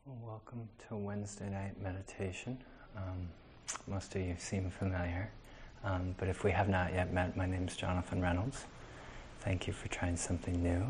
Well, welcome to Wednesday night meditation. Most of you seem familiar, but if we have not yet met, my name is Jonathan Reynolds. Thank you for trying something new.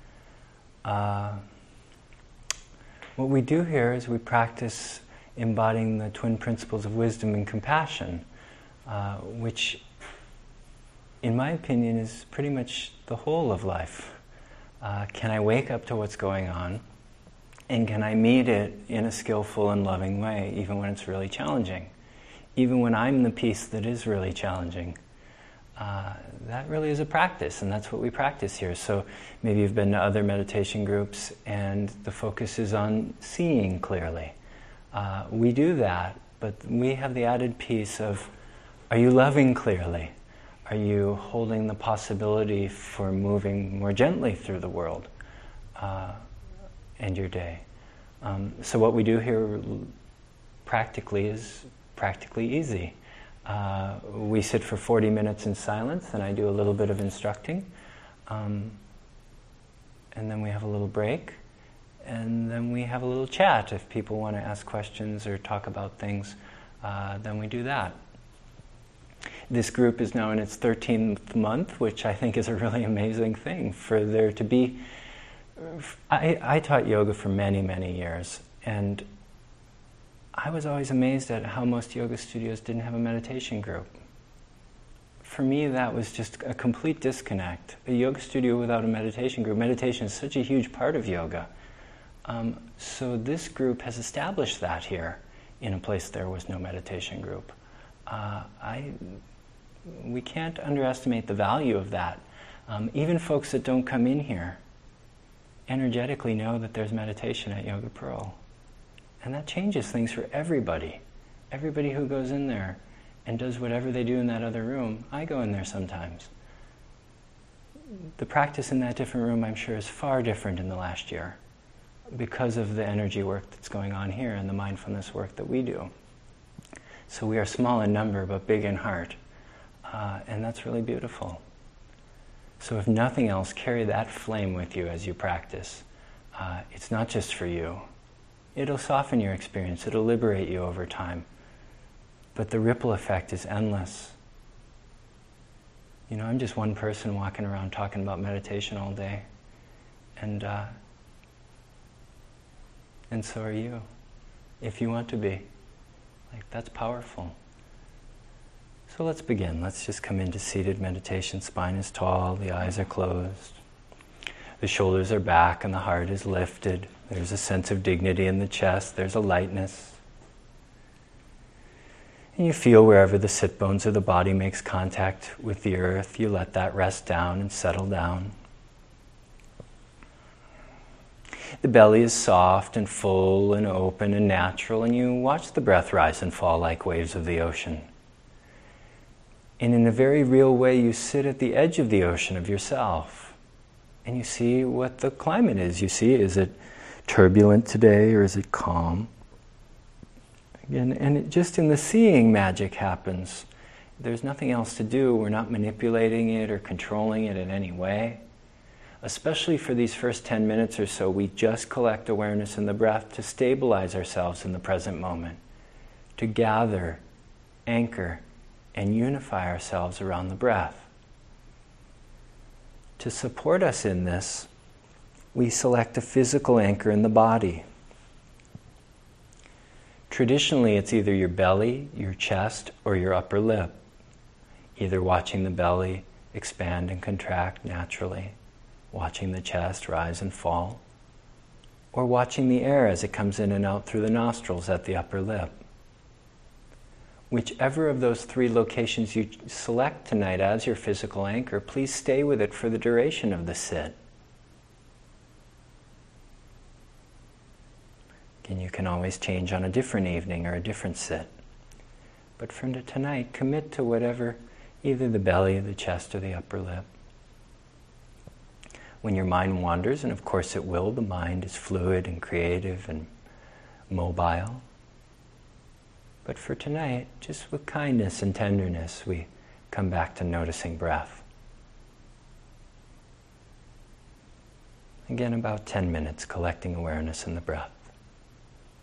What we do here is we practice embodying the twin principles of wisdom and compassion, which, in my opinion, is pretty much the whole of life. Can I wake up to what's going on? And can I meet it in a skillful and loving way, even when it's really challenging? Even when I'm the piece that is really challenging. That really is a practice, and that's what we practice here. So maybe you've been to other meditation groups, and the focus is on seeing clearly. We do that, but we have the added piece of, are you loving clearly? Are you holding the possibility for moving more gently through the world? And your day. So what we do here practically is practically easy. We sit for 40 minutes in silence, and I do a little bit of instructing. And then we have a little break. And then we have a little chat. If people want to ask questions or talk about things, then we do that. This group is now in its 13th month, which I think is a really amazing thing for there to be. I taught yoga for many, many years, and I was always amazed at how most yoga studios didn't have a meditation group. For me, that was just a complete disconnect. A yoga studio without a meditation group. Meditation is such a huge part of yoga. So this group has established that here in a place there was no meditation group. We can't underestimate the value of that. Even folks that don't come in here energetically know that there's meditation at Yoga Pearl. And that changes things for everybody. Everybody who goes in there and does whatever they do in that other room, I go in there sometimes. The practice in that different room, I'm sure, is far different in the last year because of the energy work that's going on here and the mindfulness work that we do. So we are small in number but big in heart. And that's really beautiful. So if nothing else, carry that flame with you as you practice. It's not just for you. It'll soften your experience. It'll liberate you over time. But the ripple effect is endless. You know, I'm just one person walking around talking about meditation all day. And so are you, if you want to be. Like, that's powerful. So let's begin. Let's just come into seated meditation. Spine is tall, the eyes are closed. The shoulders are back and the heart is lifted. There's a sense of dignity in the chest. There's a lightness. And you feel wherever the sit bones of the body makes contact with the earth, you let that rest down and settle down. The belly is soft and full and open and natural, and you watch the breath rise and fall like waves of the ocean. And in a very real way, you sit at the edge of the ocean of yourself. And you see what the climate is. You see, is it turbulent today or is it calm? Again, and just in the seeing, magic happens. There's nothing else to do. We're not manipulating it or controlling it in any way. Especially for these first 10 minutes or so, we just collect awareness in the breath to stabilize ourselves in the present moment, to gather, anchor, and unify ourselves around the breath. To support us in this, we select a physical anchor in the body. Traditionally, it's either your belly, your chest, or your upper lip. Either watching the belly expand and contract naturally, watching the chest rise and fall, or watching the air as it comes in and out through the nostrils at the upper lip. Whichever of those three locations you select tonight as your physical anchor, please stay with it for the duration of the sit. Again, you can always change on a different evening or a different sit. But for tonight, commit to whatever, either the belly, the chest, or the upper lip. When your mind wanders, and of course it will, the mind is fluid and creative and mobile. But for tonight, just with kindness and tenderness, we come back to noticing breath. Again, about 10 minutes collecting awareness in the breath.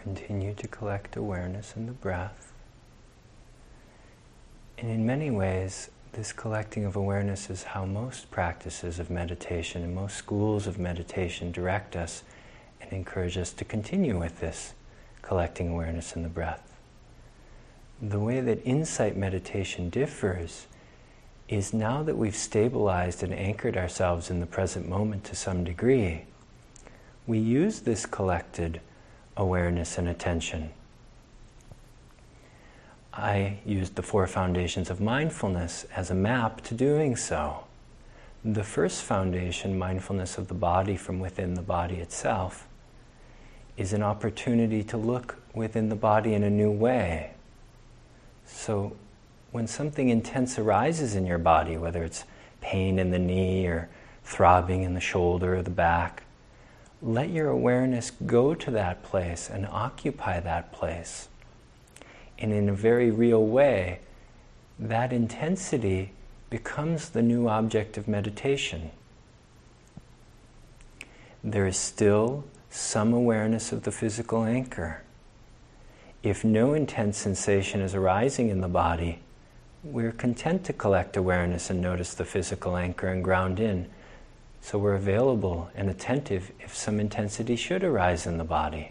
continue to collect awareness in the breath. And in many ways, this collecting of awareness is how most practices of meditation and most schools of meditation direct us and encourage us to continue with this collecting awareness in the breath. The way that insight meditation differs is now that we've stabilized and anchored ourselves in the present moment to some degree, we use this collected awareness and attention. I used the 4 foundations of mindfulness as a map to doing so. The first foundation, mindfulness of the body from within the body itself, is an opportunity to look within the body in a new way. So when something intense arises in your body, whether it's pain in the knee or throbbing in the shoulder or the back, let your awareness go to that place and occupy that place. And in a very real way, that intensity becomes the new object of meditation. There is still some awareness of the physical anchor. If no intense sensation is arising in the body, we're content to collect awareness and notice the physical anchor and ground in, so we're available and attentive if some intensity should arise in the body.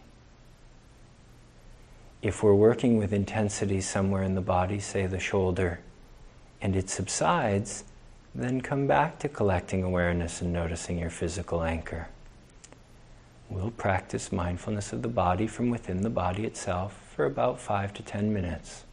If we're working with intensity somewhere in the body, say the shoulder, and it subsides, then come back to collecting awareness and noticing your physical anchor. We'll practice mindfulness of the body from within the body itself for about 5 to 10 minutes.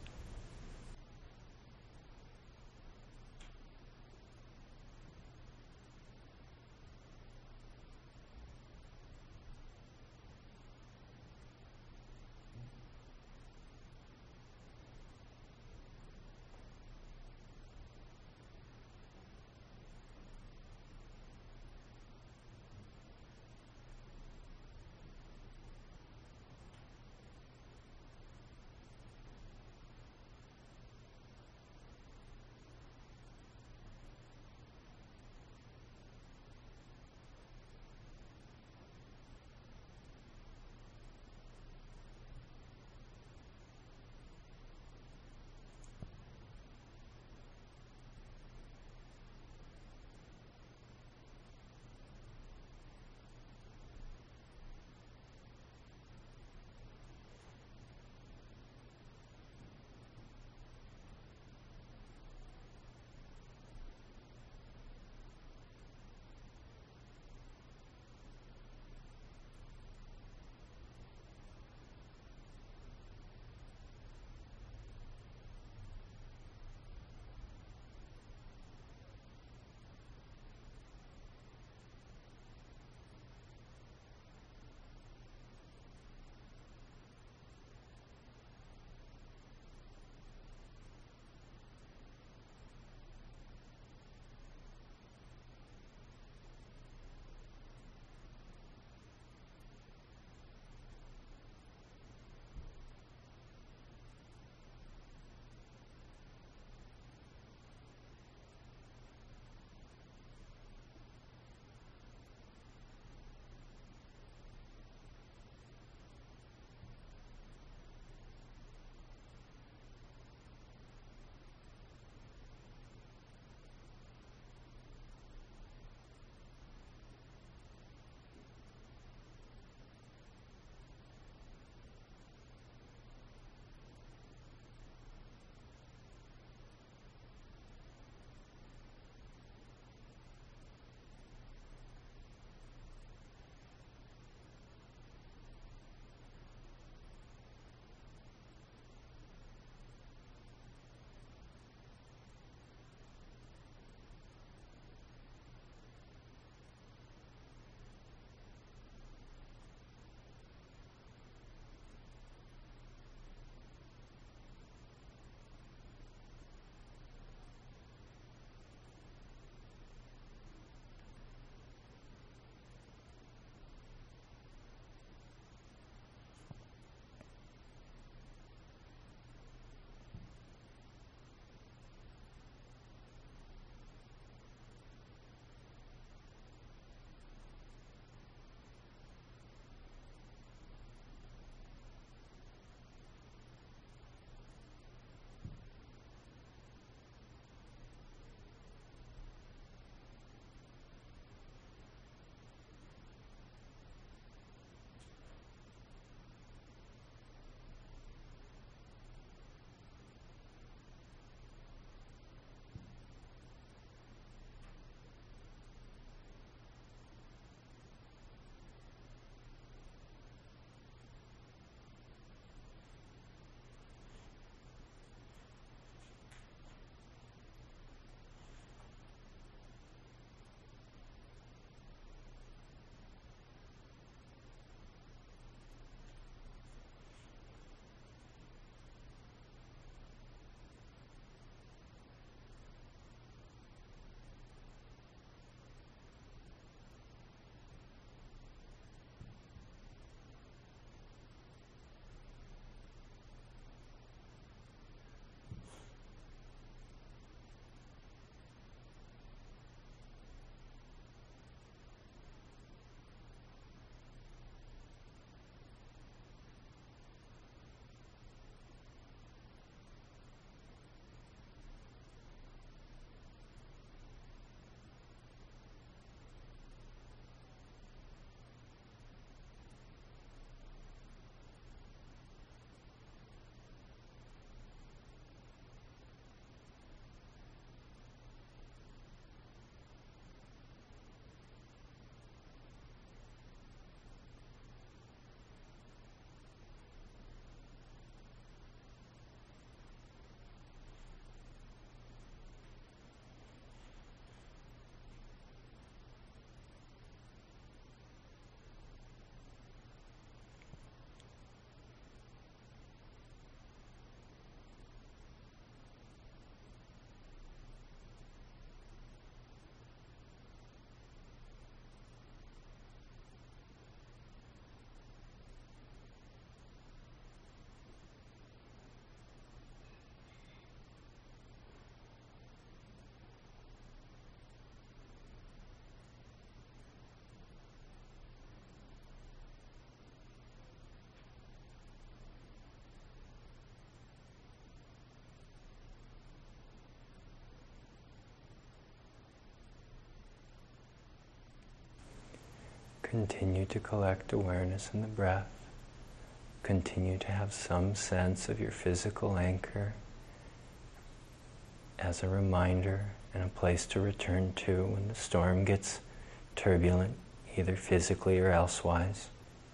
Continue to collect awareness in the breath. Continue to have some sense of your physical anchor as a reminder and a place to return to when the storm gets turbulent, either physically or elsewise.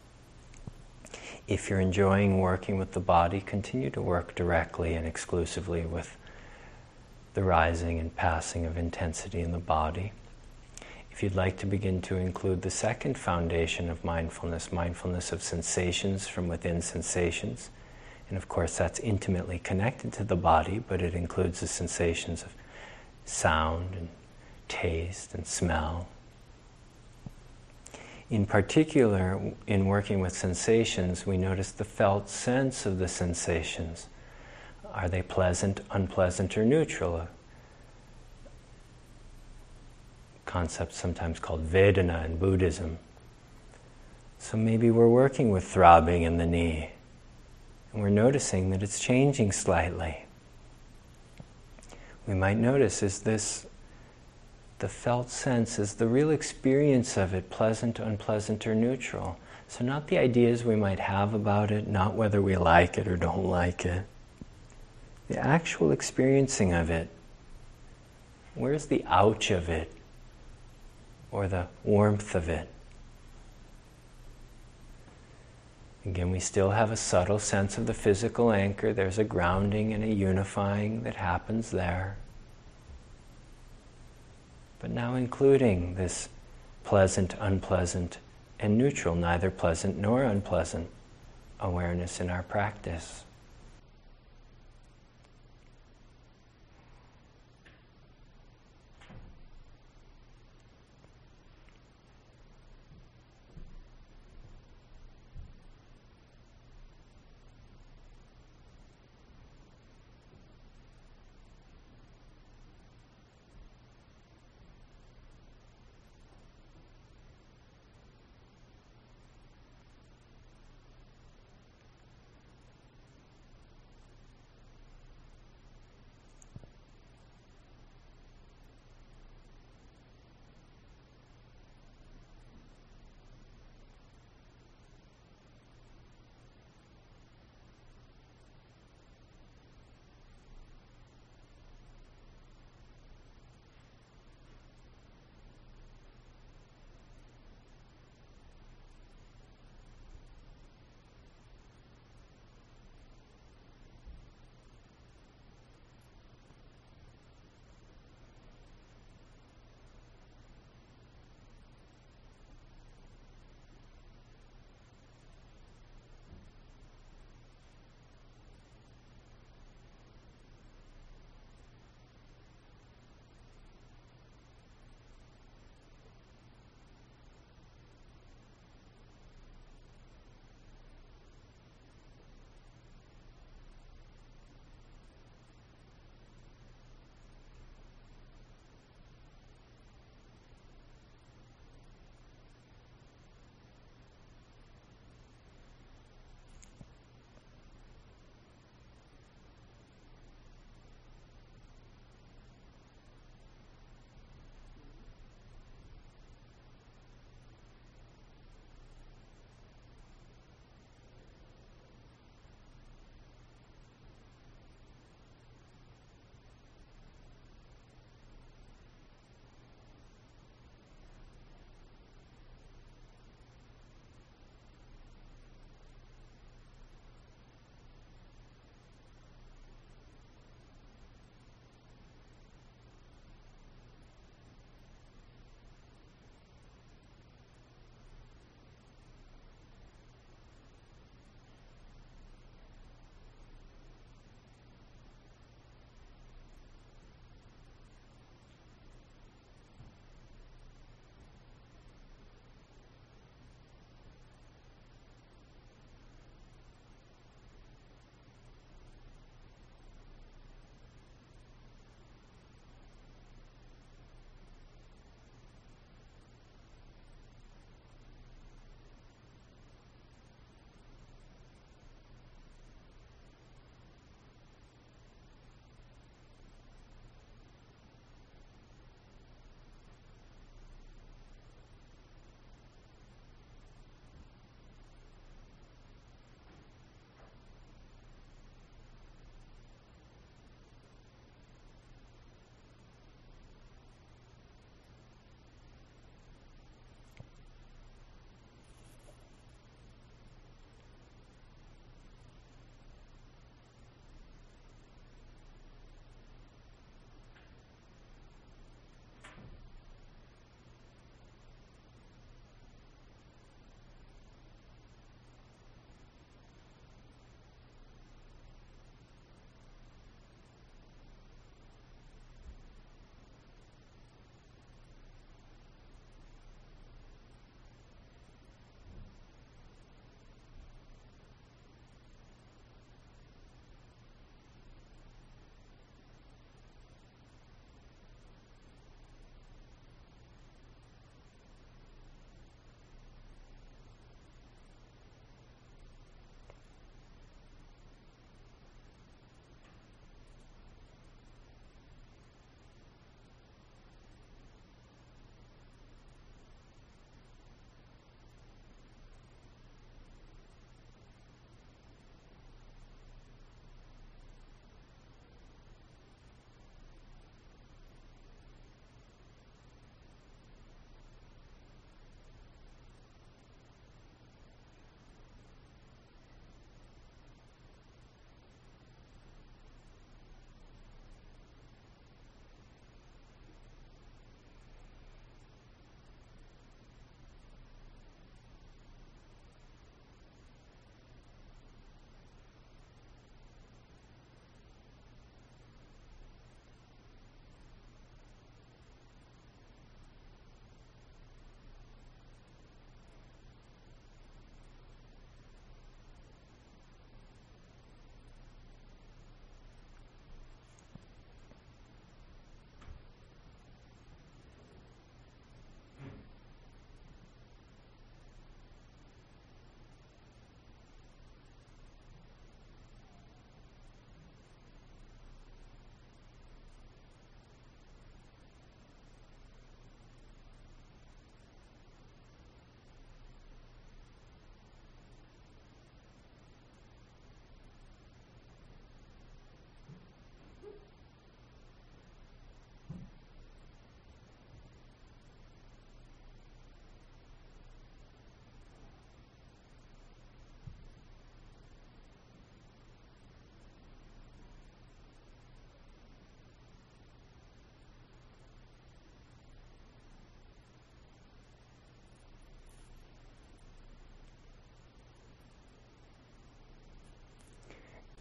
If you're enjoying working with the body, continue to work directly and exclusively with the rising and passing of intensity in the body. If you'd like to begin to include the second foundation of mindfulness, mindfulness of sensations from within sensations, and of course that's intimately connected to the body, but it includes the sensations of sound and taste and smell. In particular, in working with sensations, we notice the felt sense of the sensations. Are they pleasant, unpleasant, or neutral? A concept sometimes called Vedana in Buddhism. So maybe we're working with throbbing in the knee, and we're noticing that it's changing slightly. We might notice, is this the felt sense, is the real experience of it pleasant, unpleasant, or neutral? So not the ideas we might have about it, not whether we like it or don't like it. The actual experiencing of it. Where's the ouch of it? Or the warmth of it? Again, we still have a subtle sense of the physical anchor. There's a grounding and a unifying that happens there. But now including this pleasant, unpleasant, and neutral, neither pleasant nor unpleasant awareness in our practice.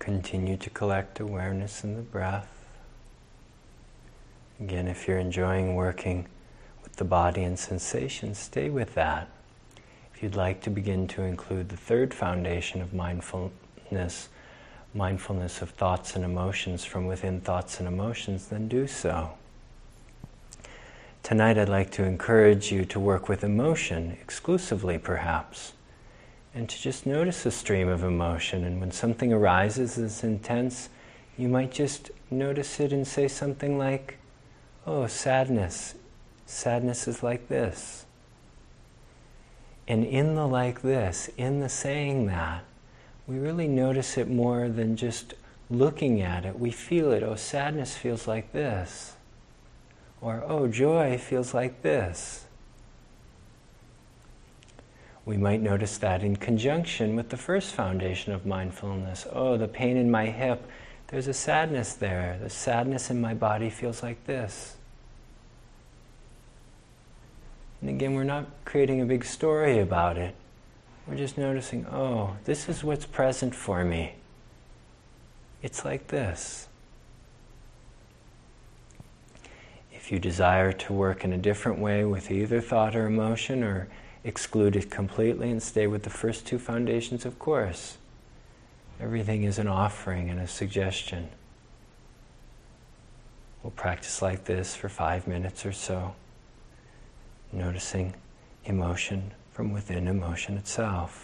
Continue to collect awareness in the breath. Again, if you're enjoying working with the body and sensations, stay with that. If you'd like to begin to include the third foundation of mindfulness, mindfulness of thoughts and emotions from within thoughts and emotions, then do so. Tonight I'd like to encourage you to work with emotion exclusively, perhaps, and to just notice a stream of emotion. And when something arises that's intense, you might just notice it and say something like, "Oh, sadness. Sadness is like this." And in the like this, in the saying that, we really notice it more than just looking at it. We feel it. Oh, sadness feels like this. Or, oh, joy feels like this. We might notice that in conjunction with the first foundation of mindfulness. Oh, the pain in my hip, there's a sadness there. The sadness in my body feels like this. And again, we're not creating a big story about it. We're just noticing, oh, this is what's present for me. It's like this. If you desire to work in a different way with either thought or emotion, or exclude it completely and stay with the first two foundations, of course. Everything is an offering and a suggestion. We'll practice like this for 5 minutes or so, noticing emotion from within emotion itself.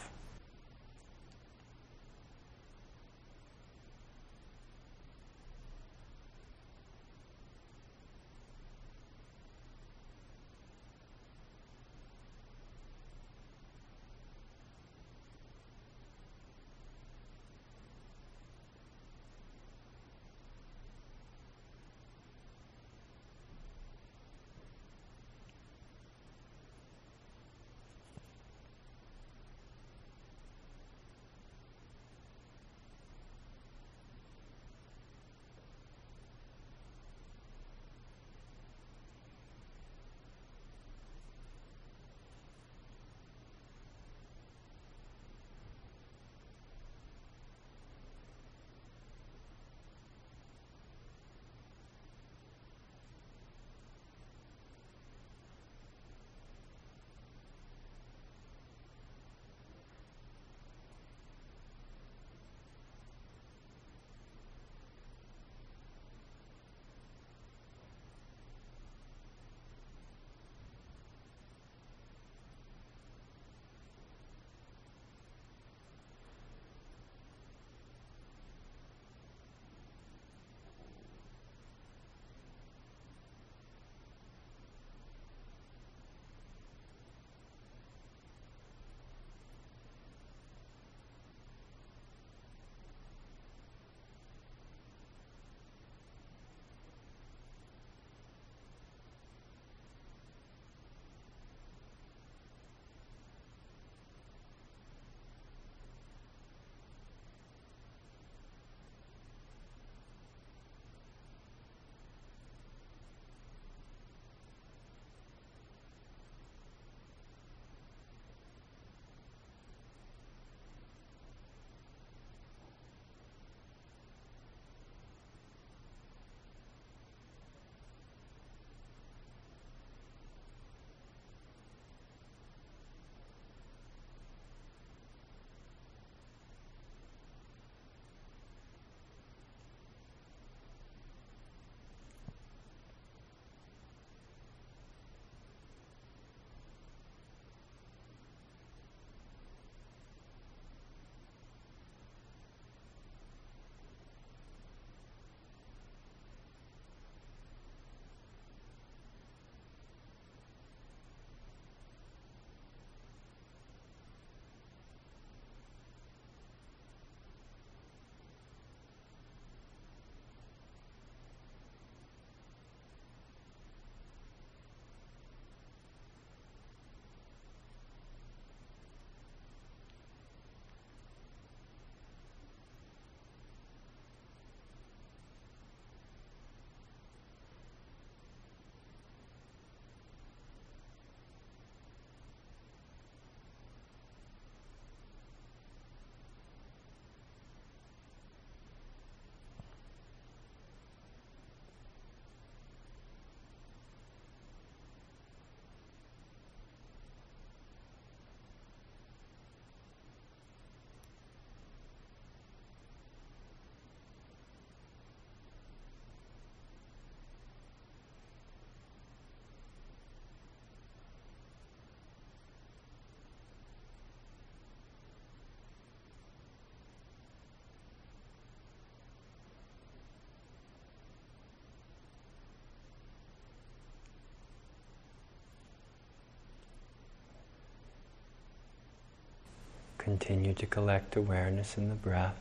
Continue to collect awareness in the breath.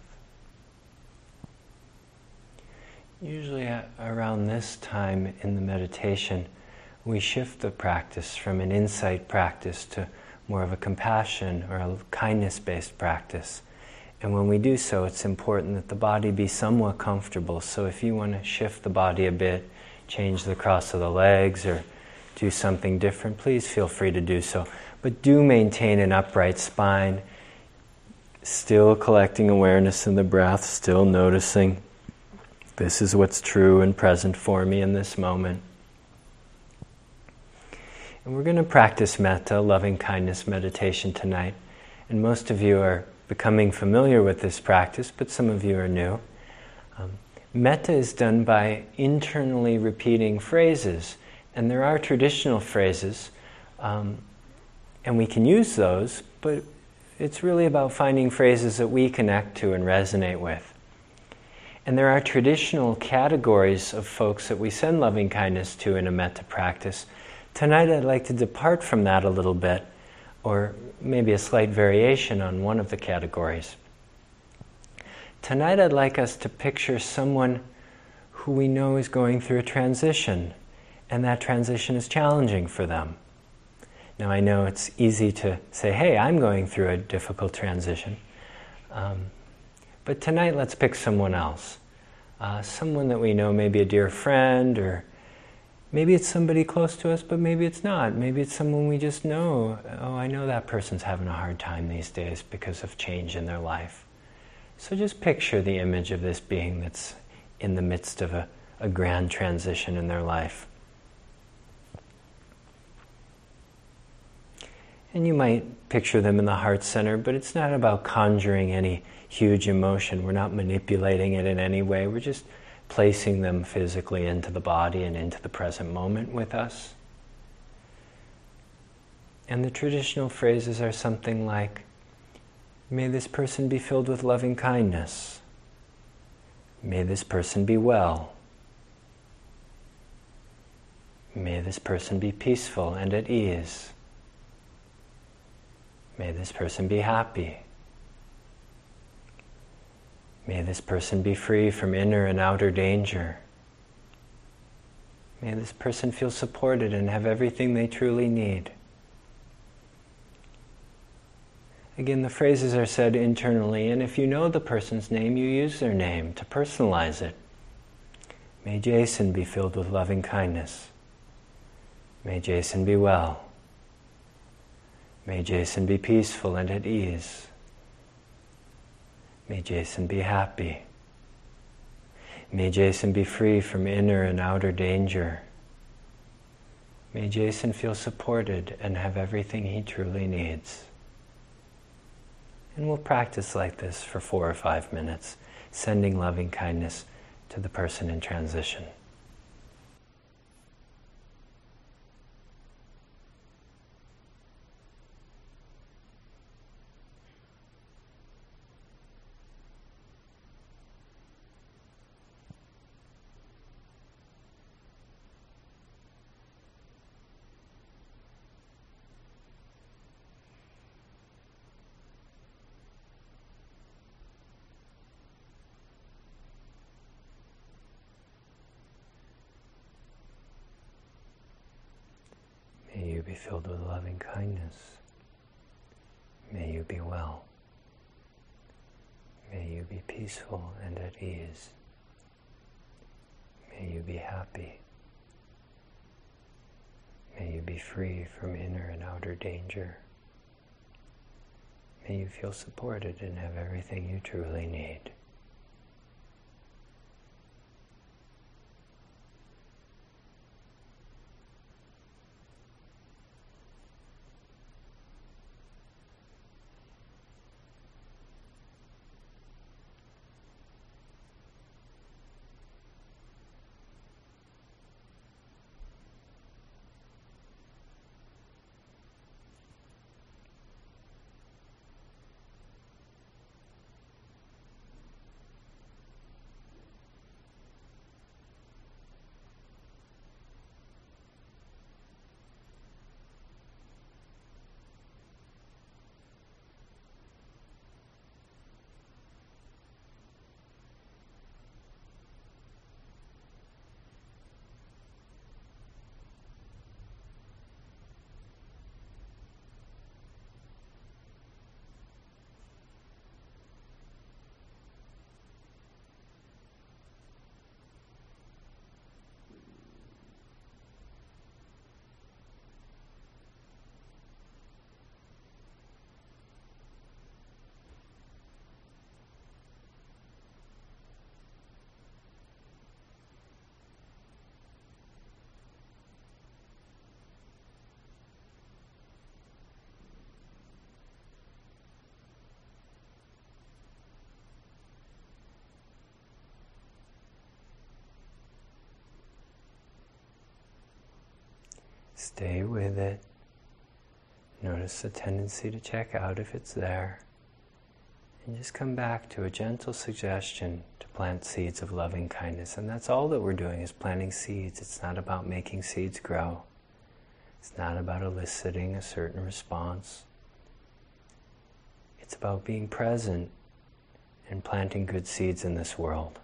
Usually around this time in the meditation, we shift the practice from an insight practice to more of a compassion or a kindness-based practice. And when we do so, it's important that the body be somewhat comfortable. So if you want to shift the body a bit, change the cross of the legs or do something different, please feel free to do so. But do maintain an upright spine, still collecting awareness in the breath, still noticing this is what's true and present for me in this moment. And we're going to practice metta, loving kindness meditation tonight. And most of you are becoming familiar with this practice, but some of you are new. Metta is done by internally repeating phrases. And there are traditional phrases, and we can use those, but it's really about finding phrases that we connect to and resonate with. And there are traditional categories of folks that we send loving kindness to in a metta practice. Tonight I'd like to depart from that a little bit, or maybe a slight variation on one of the categories. Tonight I'd like us to picture someone who we know is going through a transition, and that transition is challenging for them. Now I know it's easy to say, hey, I'm going through a difficult transition. But tonight let's pick someone else. Someone that we know, maybe a dear friend, or maybe it's somebody close to us, but maybe it's not. Maybe it's someone we just know. Oh, I know that person's having a hard time these days because of change in their life. So just picture the image of this being that's in the midst of a grand transition in their life. And you might picture them in the heart center, but it's not about conjuring any huge emotion. We're not manipulating it in any way. We're just placing them physically into the body and into the present moment with us. And the traditional phrases are something like, may this person be filled with loving kindness. May this person be well. May this person be peaceful and at ease. May this person be happy. May this person be free from inner and outer danger. May this person feel supported and have everything they truly need. Again, the phrases are said internally, and if you know the person's name, you use their name to personalize it. May Jason be filled with loving kindness. May Jason be well. May Jason be peaceful and at ease. May Jason be happy. May Jason be free from inner and outer danger. May Jason feel supported and have everything he truly needs. And we'll practice like this for 4 or 5 minutes, sending loving kindness to the person in transition. May you be filled with loving kindness. May you be well. May you be peaceful and at ease. May you be happy. May you be free from inner and outer danger. May you feel supported and have everything you truly need. Stay with it. Notice the tendency to check out if it's there. And just come back to a gentle suggestion to plant seeds of loving kindness. And that's all that we're doing, is planting seeds. It's not about making seeds grow. It's not about eliciting a certain response. It's about being present and planting good seeds in this world.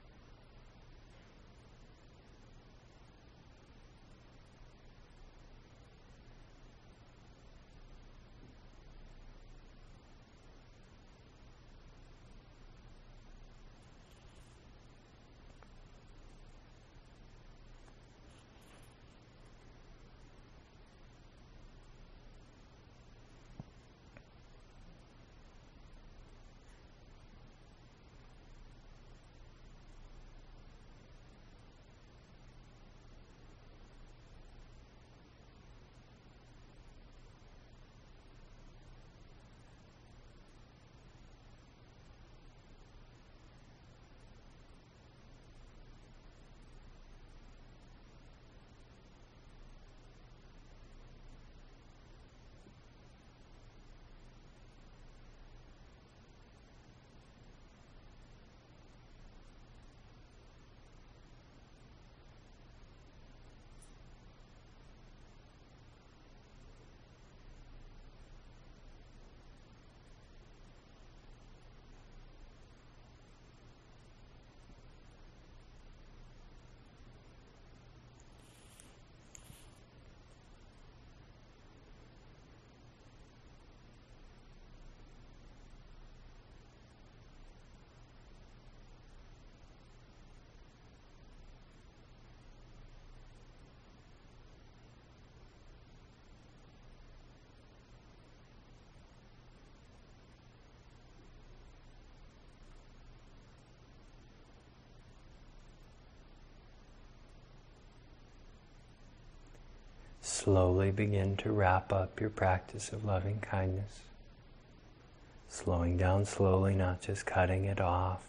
Slowly begin to wrap up your practice of loving kindness. Slowing down slowly, not just cutting it off.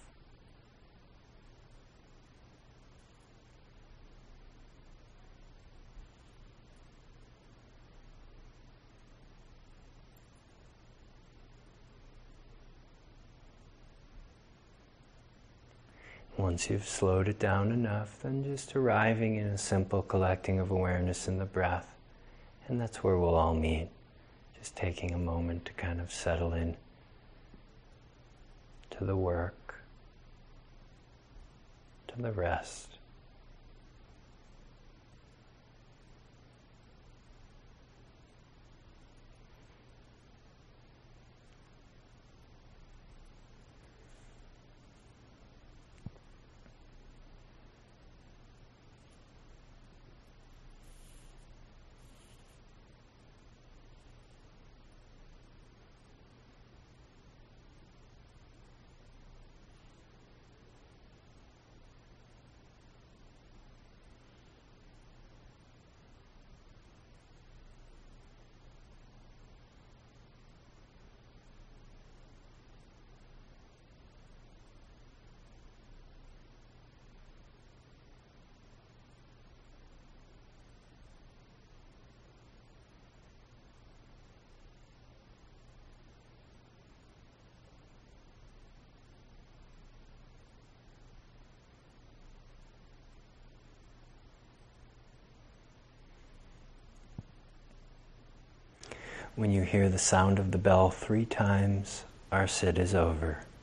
Once you've slowed it down enough, then just arriving in a simple collecting of awareness in the breath. And that's where we'll all meet. Just taking a moment to kind of settle in to the work, to the rest. When you hear the sound of the bell 3 times, our sit is over.